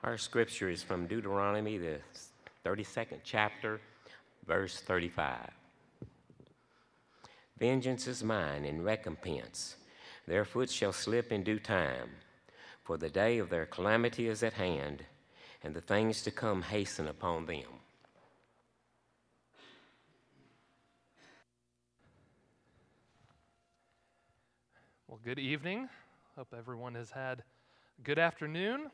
Our scripture is from Deuteronomy, the 32nd chapter, verse 35. Vengeance is mine and recompense. Their foot shall slip in due time. For the day of their calamity is at hand, and the things to come hasten upon them. Well, good evening. Hope everyone has had a good afternoon.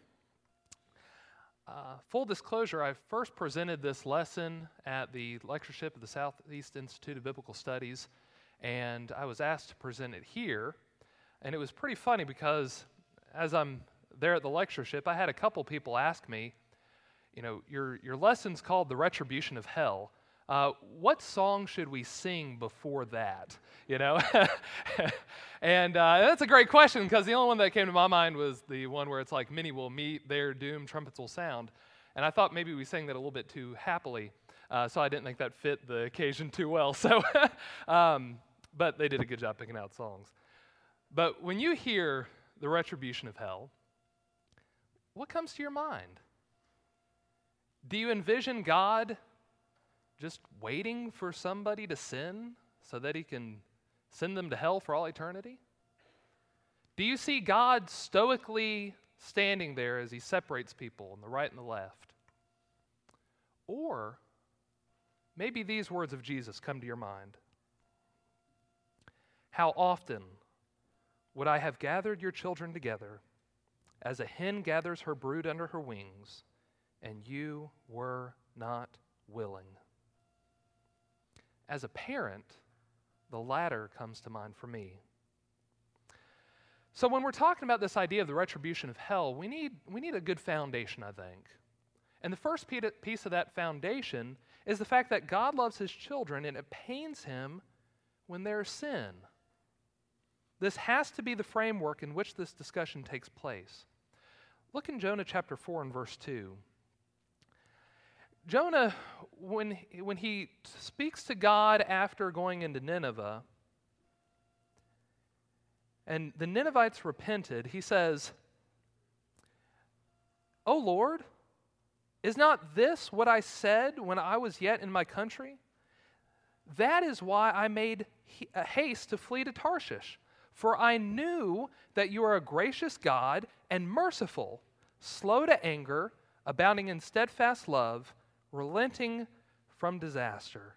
Full disclosure, I first presented this lesson at the lectureship of the Southeast Institute of Biblical Studies, and I was asked to present it here. And it was pretty funny because as I'm there at the lectureship, I had a couple people ask me, your lesson's called The Retribution of Hell. What song should we sing before that? And that's a great question because the only one that came to my mind was the one where it's like, many will meet, their doom, trumpets will sound. And I thought maybe we sang that a little bit too happily, so I didn't think that fit the occasion too well. So, but they did a good job picking out songs. But when you hear The Retribution of Hell, what comes to your mind? Do you envision God just waiting for somebody to sin so that he can send them to hell for all eternity? Do you see God stoically standing there as he separates people on the right and the left? Or maybe these words of Jesus come to your mind. How often would I have gathered your children together as a hen gathers her brood under her wings, and you were not willing? As a parent, the latter comes to mind for me. So when we're talking about this idea of the retribution of hell, we need a good foundation, I think. And the first piece of that foundation is the fact that God loves his children and it pains him when there's sin. This has to be the framework in which this discussion takes place. Look in Jonah chapter 4 and verse 2. Jonah, when he speaks to God after going into Nineveh, and the Ninevites repented, he says, "O Lord, is not this what I said when I was yet in my country? That is why I made haste to flee to Tarshish. For I knew that you are a gracious God and merciful, slow to anger, abounding in steadfast love, relenting from disaster."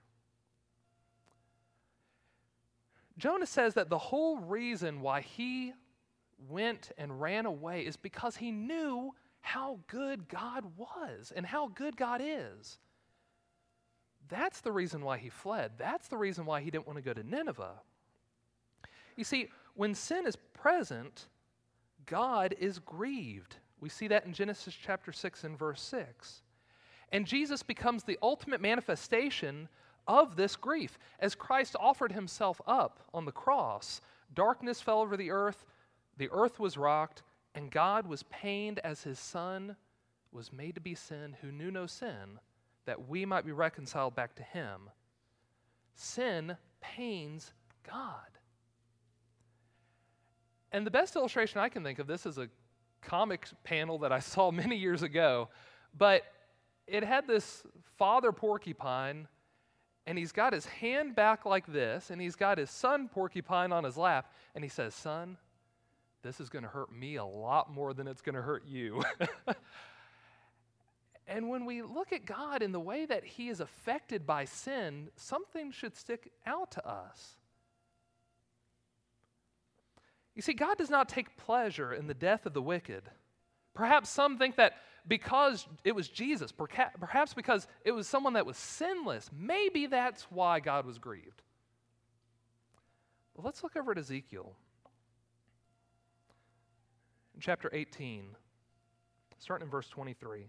Jonah says that the whole reason why he went and ran away is because he knew how good God was and how good God is. That's the reason why he fled. That's the reason why he didn't want to go to Nineveh. You see, when sin is present, God is grieved. We see that in Genesis chapter 6 and verse 6. And Jesus becomes the ultimate manifestation of this grief. As Christ offered himself up on the cross, darkness fell over the earth was rocked, and God was pained as his Son was made to be sin, who knew no sin, that we might be reconciled back to him. Sin pains God. And the best illustration I can think of this is a comic panel that I saw many years ago, but it had this father porcupine, and he's got his hand back like this, and he's got his son porcupine on his lap, and he says, "Son, this is going to hurt me a lot more than it's going to hurt you." And when we look at God in the way that he is affected by sin, something should stick out to us. You see, God does not take pleasure in the death of the wicked. Perhaps some think that because it was Jesus, perhaps because it was someone that was sinless, maybe that's why God was grieved. But let's look over at Ezekiel. In chapter 18, starting in verse 23.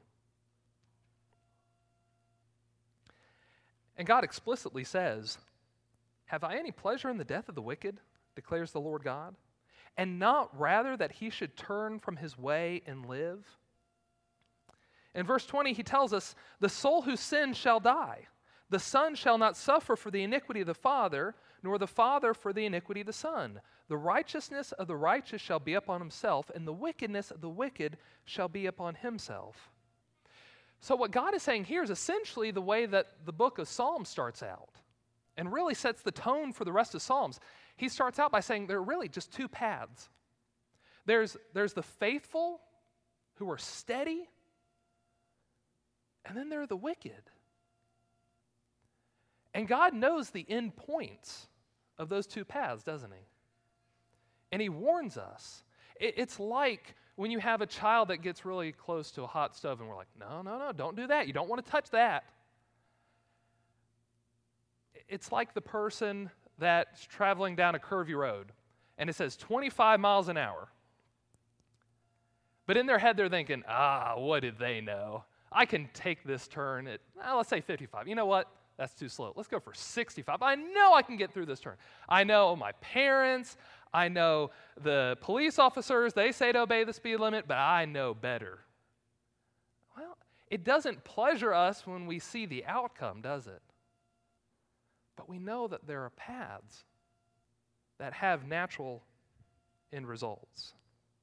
And God explicitly says, "Have I any pleasure in the death of the wicked, declares the Lord God, and not rather that he should turn from his way and live?" In verse 20, he tells us, "The soul who sins shall die. The son shall not suffer for the iniquity of the father, nor the father for the iniquity of the son. The righteousness of the righteous shall be upon himself, and the wickedness of the wicked shall be upon himself. So what God is saying here is essentially the way that the book of Psalms starts out and really sets the tone for the rest of Psalms. He starts out by saying there are really just two paths. There's the faithful who are steady, and then there are the wicked. And God knows the end points of those two paths, doesn't he? And he warns us. It's like when you have a child that gets really close to a hot stove and we're like, no, don't do that. You don't want to touch that. It's like the person that's traveling down a curvy road and it says 25 miles an hour. But in their head they're thinking, what did they know? I can take this turn at, let's say 55. You know what? That's too slow. Let's go for 65. I know I can get through this turn. I know my parents. I know the police officers. They say to obey the speed limit, but I know better. Well, it doesn't pleasure us when we see the outcome, does it? But we know that there are paths that have natural end results.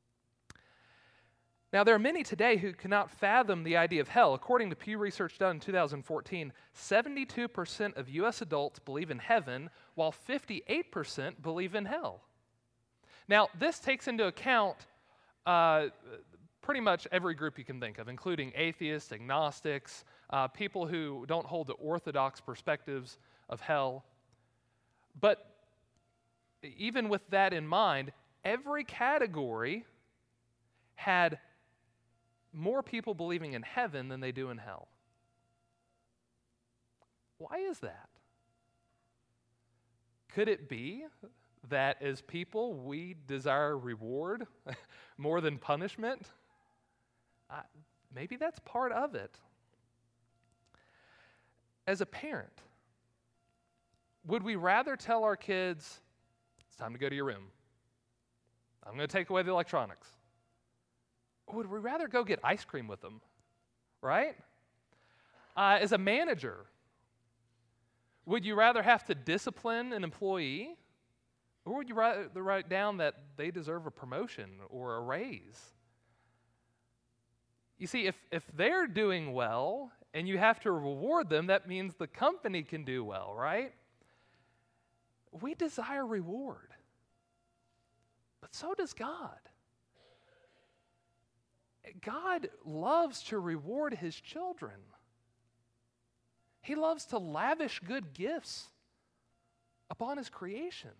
Now, there are many today who cannot fathom the idea of hell. According to Pew Research done in 2014, 72% of U.S. adults believe in heaven, while 58% believe in hell. Now, this takes into account pretty much every group you can think of, including atheists, agnostics, people who don't hold the orthodox perspectives of hell. But even with that in mind, every category had more people believing in heaven than they do in hell. Why is that? Could it be that as people we desire reward more than punishment? Maybe that's part of it. As a parent, would we rather tell our kids, it's time to go to your room, I'm going to take away the electronics? Or would we rather go get ice cream with them, right? As a manager, would you rather have to discipline an employee? Or would you rather write down that they deserve a promotion or a raise? You see, if they're doing well and you have to reward them, that means the company can do well, right? We desire reward. But so does God. God loves to reward his children. He loves to lavish good gifts upon his creation.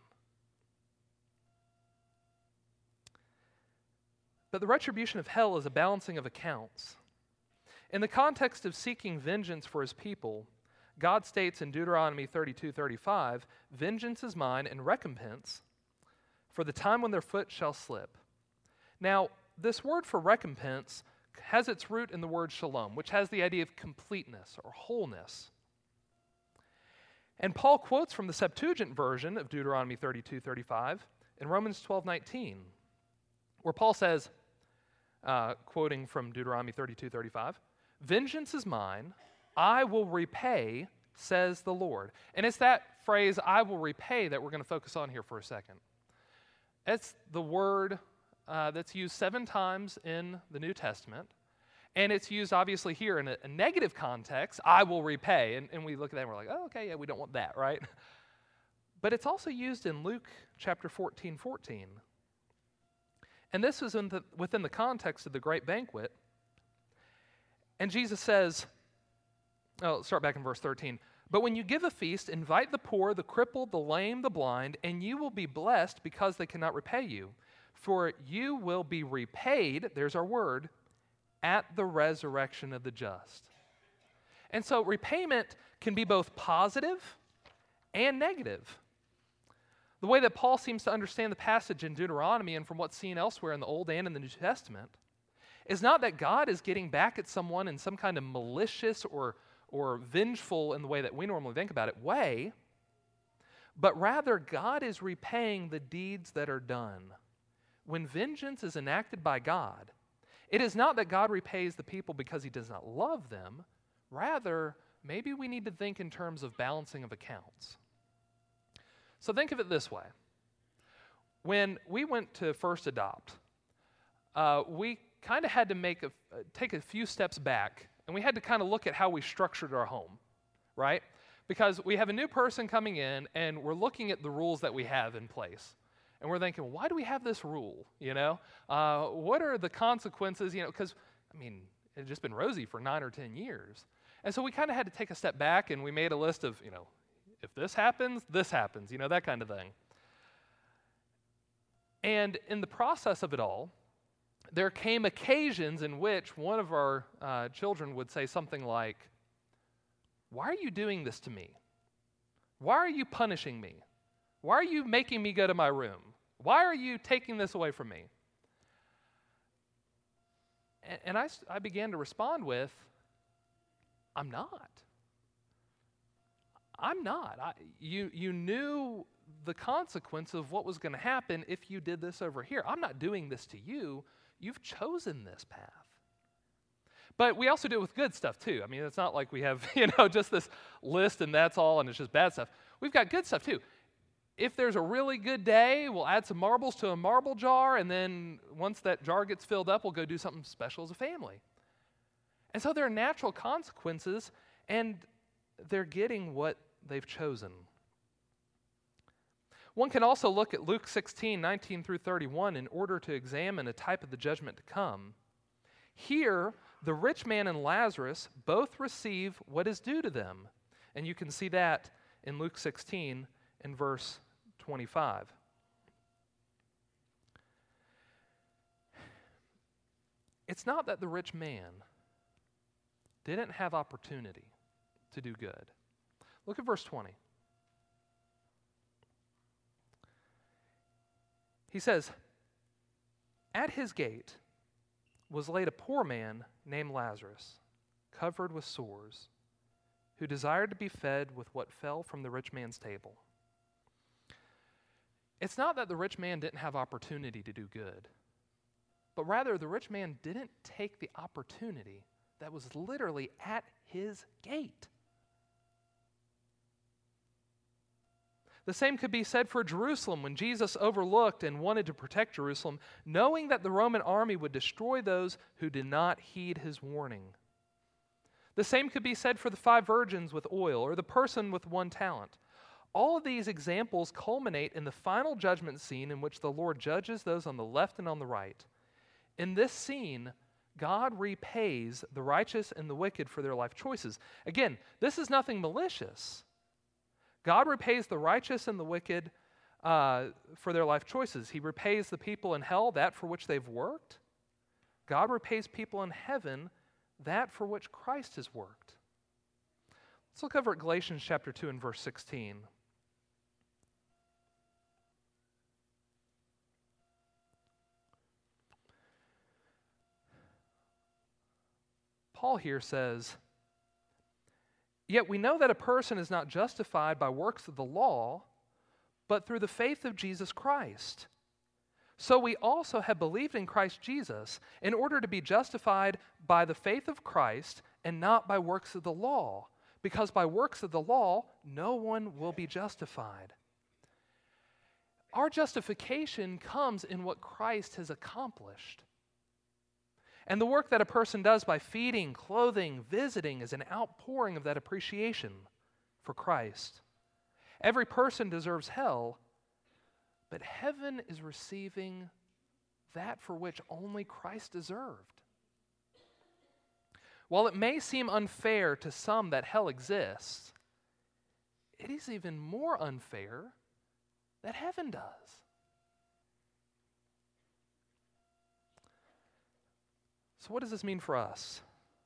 But the retribution of hell is a balancing of accounts. In the context of seeking vengeance for his people, God states in Deuteronomy 32:35, "Vengeance is mine and recompense for the time when their foot shall slip." Now, this word for recompense has its root in the word shalom, which has the idea of completeness or wholeness. And Paul quotes from the Septuagint version of Deuteronomy 32:35 in Romans 12:19, where Paul says, quoting from Deuteronomy 32:35, "Vengeance is mine, I will repay, says the Lord." And it's that phrase, "I will repay," that we're going to focus on here for a second. It's the word that's used 7 times in the New Testament. And it's used obviously here in a negative context, "I will repay." And we look at that and we're like, oh, okay, yeah, we don't want that, right? But it's also used in Luke chapter 14:14. And this is within the context of the great banquet. And Jesus says, start back in verse 13. "But when you give a feast, invite the poor, the crippled, the lame, the blind, and you will be blessed because they cannot repay you. For you will be repaid," there's our word, "at the resurrection of the just." And so repayment can be both positive and negative. The way that Paul seems to understand the passage in Deuteronomy and from what's seen elsewhere in the Old and in the New Testament is not that God is getting back at someone in some kind of malicious or vengeful, in the way that we normally think about it, way, but rather God is repaying the deeds that are done. When vengeance is enacted by God, it is not that God repays the people because he does not love them. Rather, maybe we need to think in terms of balancing of accounts. So think of it this way. When we went to First Adopt, we kind of had to take a few steps back and we had to kind of look at how we structured our home, right? Because we have a new person coming in, and we're looking at the rules that we have in place. And we're thinking, why do we have this rule, What are the consequences, Because, it had just been rosy for 9 or 10 years. And so we kind of had to take a step back, and we made a list of, if this happens, that kind of thing. And in the process of it all, there came occasions in which one of our children would say something like, "Why are you doing this to me? Why are you punishing me? Why are you making me go to my room? Why are you taking this away from me?" And I began to respond with, I'm not. You knew the consequence of what was going to happen if you did this over here. I'm not doing this to you. You've chosen this path. But we also do it with good stuff too. It's not like we have, just this list and that's all and it's just bad stuff. We've got good stuff too. If there's a really good day, we'll add some marbles to a marble jar, and then once that jar gets filled up, we'll go do something special as a family. And so there are natural consequences, and they're getting what they've chosen. One can also look at Luke 16, 19 through 31 in order to examine a type of the judgment to come. Here, the rich man and Lazarus both receive what is due to them. And you can see that in Luke 16 in verse 25. It's not that the rich man didn't have opportunity to do good. Look at verse 20. He says, "At his gate was laid a poor man named Lazarus, covered with sores, who desired to be fed with what fell from the rich man's table." It's not that the rich man didn't have opportunity to do good, but rather the rich man didn't take the opportunity that was literally at his gate. The same could be said for Jerusalem when Jesus overlooked and wanted to protect Jerusalem, knowing that the Roman army would destroy those who did not heed his warning. The same could be said for the 5 virgins with oil or the person with 1 talent. All of these examples culminate in the final judgment scene in which the Lord judges those on the left and on the right. In this scene, God repays the righteous and the wicked for their life choices. Again, this is nothing malicious. God repays the righteous and the wicked for their life choices. He repays the people in hell that for which they've worked. God repays people in heaven that for which Christ has worked. Let's look over at Galatians chapter 2 and verse 16. Paul here says, "Yet we know that a person is not justified by works of the law, but through the faith of Jesus Christ. So we also have believed in Christ Jesus in order to be justified by the faith of Christ and not by works of the law, because by works of the law no one will be justified." Our justification comes in what Christ has accomplished. And the work that a person does by feeding, clothing, visiting is an outpouring of that appreciation for Christ. Every person deserves hell, but heaven is receiving that for which only Christ deserved. While it may seem unfair to some that hell exists, it is even more unfair that heaven does. So what does this mean for us?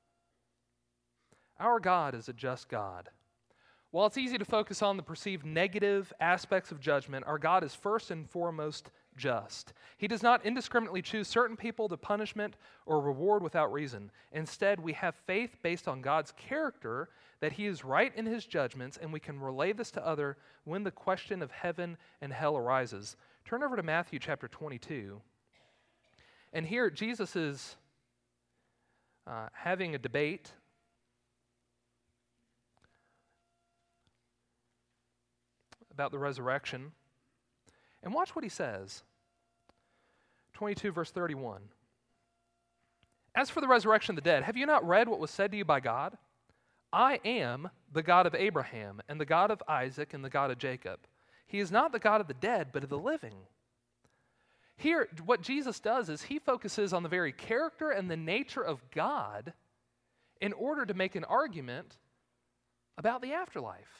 Our God is a just God. While it's easy to focus on the perceived negative aspects of judgment, our God is first and foremost just. He does not indiscriminately choose certain people to punishment or reward without reason. Instead, we have faith based on God's character that He is right in His judgments, and we can relay this to others when the question of heaven and hell arises. Turn over to Matthew chapter 22. And here Jesus is having a debate about the resurrection. And watch what he says. 22 verse 31. As for the resurrection of the dead, have you not read what was said to you by God? I am the God of Abraham, and the God of Isaac, and the God of Jacob. He is not the God of the dead, but of the living. Here, what Jesus does is he focuses on the very character and the nature of God in order to make an argument about the afterlife.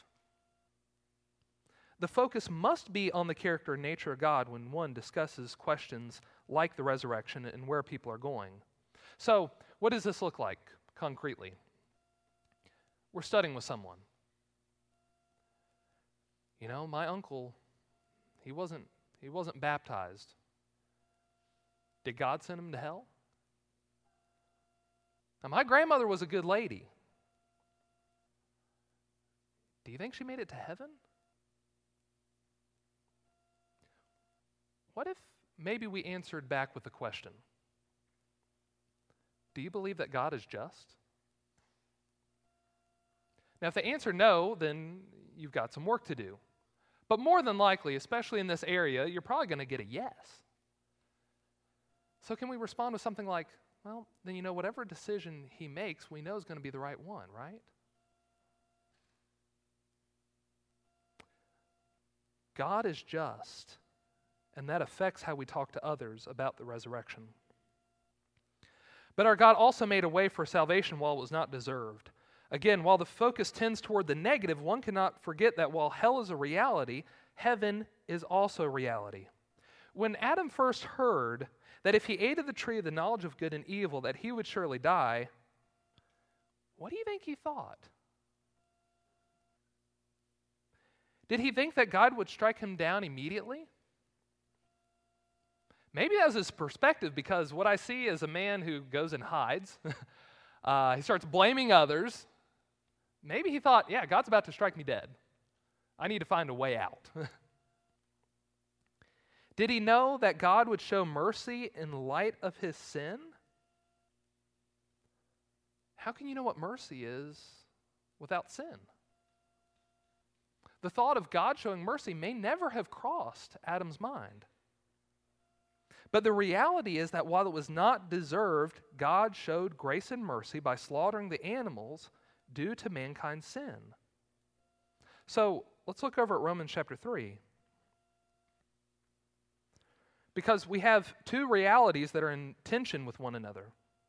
The focus must be on the character and nature of God when one discusses questions like the resurrection and where people are going. So, what does this look like concretely? We're studying with someone. You know, my uncle, he wasn't baptized. Did God send him to hell? Now, my grandmother was a good lady. Do you think she made it to heaven? What if maybe we answered back with the question, do you believe that God is just? Now, if they answer no, then you've got some work to do. But more than likely, especially in this area, you're probably going to get a yes. So can we respond with something like, well, then whatever decision he makes, we know is going to be the right one, right? God is just, and that affects how we talk to others about the resurrection. But our God also made a way for salvation while it was not deserved. Again, while the focus tends toward the negative, one cannot forget that while hell is a reality, heaven is also a reality. When Adam first heard that if he ate of the tree of the knowledge of good and evil, that he would surely die, what do you think he thought? Did he think that God would strike him down immediately? Maybe that was his perspective, because what I see is a man who goes and hides. He starts blaming others. Maybe he thought, yeah, God's about to strike me dead. I need to find a way out. Did he know that God would show mercy in light of his sin? How can you know what mercy is without sin? The thought of God showing mercy may never have crossed Adam's mind. But the reality is that while it was not deserved, God showed grace and mercy by slaughtering the animals due to mankind's sin. So let's look over at Romans chapter 3. Because we have two realities that are in tension with one another.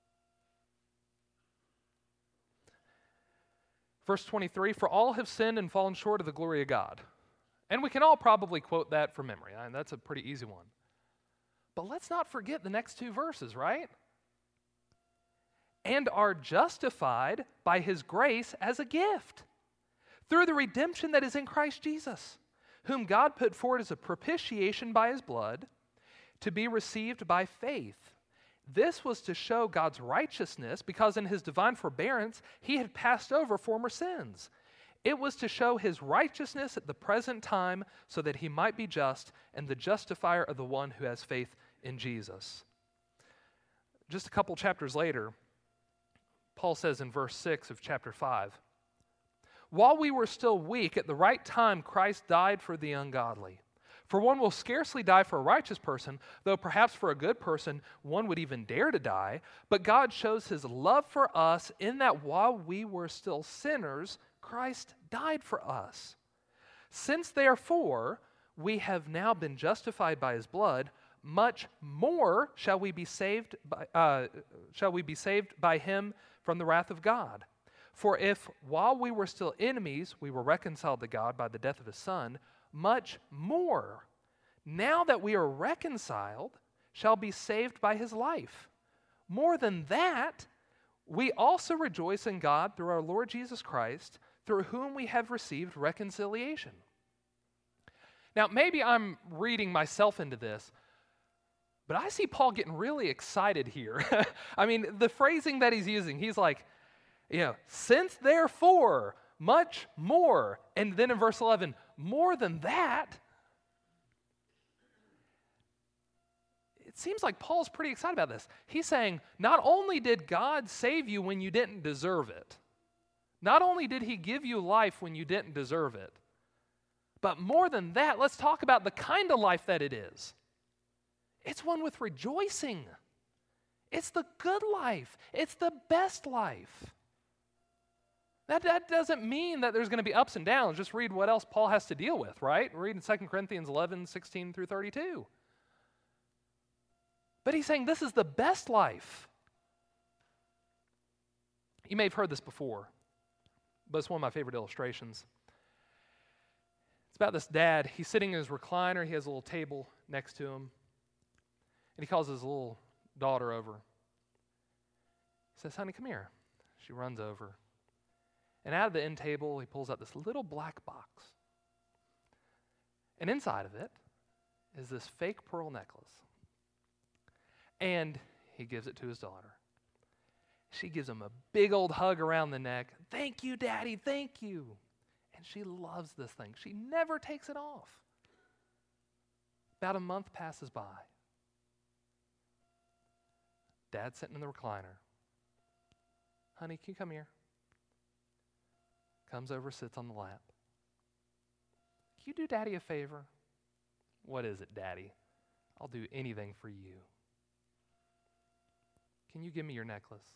Verse 23, for all have sinned and fallen short of the glory of God. And we can all probably quote that from memory. That's a pretty easy one. But let's not forget the next two verses, right? And are justified by his grace as a gift through the redemption that is in Christ Jesus, whom God put forward as a propitiation by his blood to be received by faith. This was to show God's righteousness, because in his divine forbearance he had passed over former sins. It was to show his righteousness at the present time, so that he might be just and the justifier of the one who has faith in Jesus. Just a couple chapters later, Paul says in verse 6 of chapter 5, while we were still weak, at the right time Christ died for the ungodly. For one will scarcely die for a righteous person, though perhaps for a good person one would even dare to die. But God shows his love for us in that while we were still sinners, Christ died for us. Since therefore we have now been justified by his blood, much more shall we be saved by him from the wrath of God. For if while we were still enemies we were reconciled to God by the death of his Son, much more, now that we are reconciled, shall be saved by his life. More than that, we also rejoice in God through our Lord Jesus Christ, through whom we have received reconciliation. Now, maybe I'm reading myself into this, but I see Paul getting really excited here. I mean, the phrasing that he's using, he's like, since therefore, much more. And then in verse 11, more than that. It seems like Paul's pretty excited about this. He's saying, not only did God save you when you didn't deserve it, not only did he give you life when you didn't deserve it, but more than that, let's talk about the kind of life that it is. It's one with rejoicing. It's the good life. It's the best life. That doesn't mean that there's going to be ups and downs. Just read what else Paul has to deal with, right? Read in 2 Corinthians 11, 16 through 32. But he's saying this is the best life. You may have heard this before, but it's one of my favorite illustrations. It's about this dad. He's sitting in his recliner. He has a little table next to him. And he calls his little daughter over. He says, "Honey, come here." She runs over. And out of the end table, he pulls out this little black box. And inside of it is this fake pearl necklace. And he gives it to his daughter. She gives him a big old hug around the neck. "Thank you, Daddy, thank you." And she loves this thing. She never takes it off. About a month passes by. Dad's sitting in the recliner. "Honey, can you come here?" Comes over, sits on the lap. "Can you do Daddy a favor?" "What is it, Daddy?" "I'll do anything for you." "Can you give me your necklace?"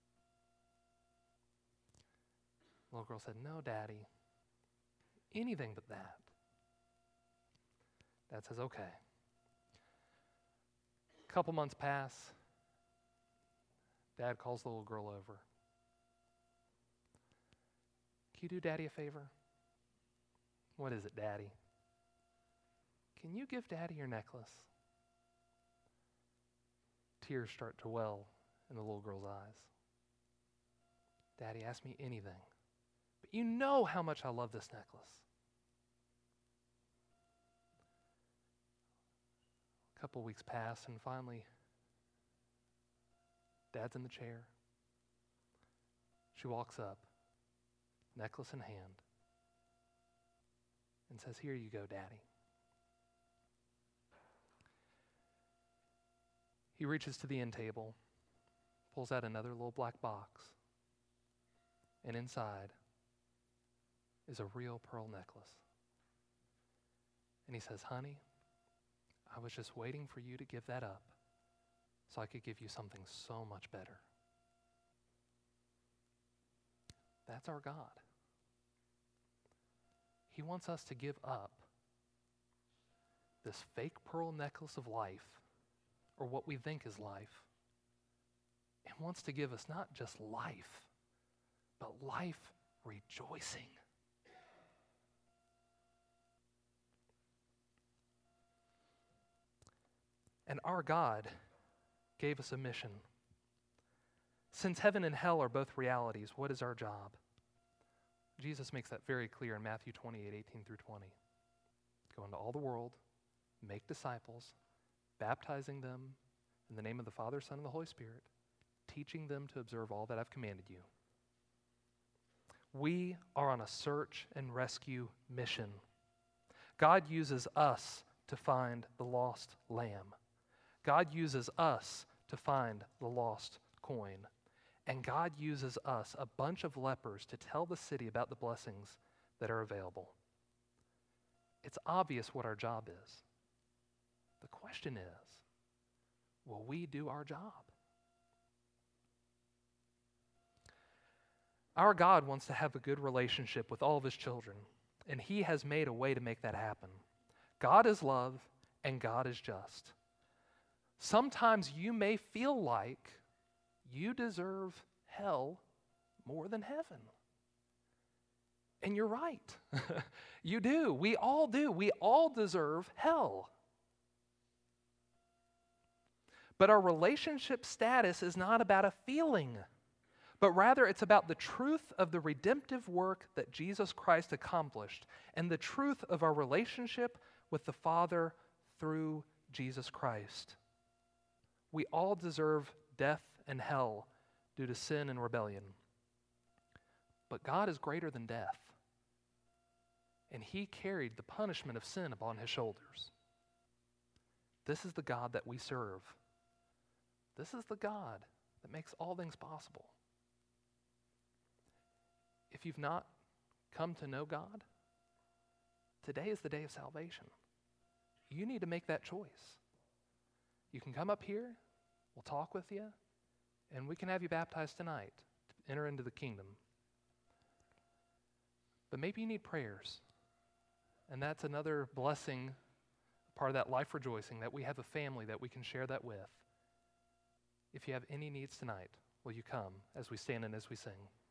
The little girl said, "No, Daddy. Anything but that." Dad says, "Okay." A couple months pass. Dad calls the little girl over. "Can you do Daddy a favor?" "What is it, Daddy?" "Can you give Daddy your necklace?" Tears start to well in the little girl's eyes. "Daddy, ask me anything. But you know how much I love this necklace." A couple weeks pass, and finally, Dad's in the chair. She walks up, necklace in hand, and says, "Here you go, Daddy." He reaches to the end table, pulls out another little black box, and inside is a real pearl necklace. And he says, "Honey, I was just waiting for you to give that up so I could give you something so much better." That's our God. He wants us to give up this fake pearl necklace of life, or what we think is life, and wants to give us not just life, but life rejoicing. And our God gave us a mission. Since heaven and hell are both realities, what is our job? Jesus makes that very clear in Matthew 28, 18 through 20. "Go into all the world, make disciples, baptizing them in the name of the Father, Son, and the Holy Spirit, teaching them to observe all that I've commanded you." We are on a search and rescue mission. God uses us to find the lost lamb. God uses us to find the lost coin. And God uses us, a bunch of lepers, to tell the city about the blessings that are available. It's obvious what our job is. The question is, will we do our job? Our God wants to have a good relationship with all of his children, and he has made a way to make that happen. God is love, and God is just. Sometimes you may feel like you deserve hell more than heaven. And you're right. You do. We all do. We all deserve hell. But our relationship status is not about a feeling, but rather it's about the truth of the redemptive work that Jesus Christ accomplished and the truth of our relationship with the Father through Jesus Christ. We all deserve death and hell due to sin and rebellion. But God is greater than death, and he carried the punishment of sin upon his shoulders. This is the God that we serve. This is the God that makes all things possible. If you've not come to know God, today is the day of salvation. You need to make that choice. You can come up here, We'll talk with you, and we can have you baptized tonight to enter into the kingdom. But maybe you need prayers, and that's another blessing, part of that life rejoicing, that we have a family that we can share that with. If you have any needs tonight, will you come as we stand and as we sing?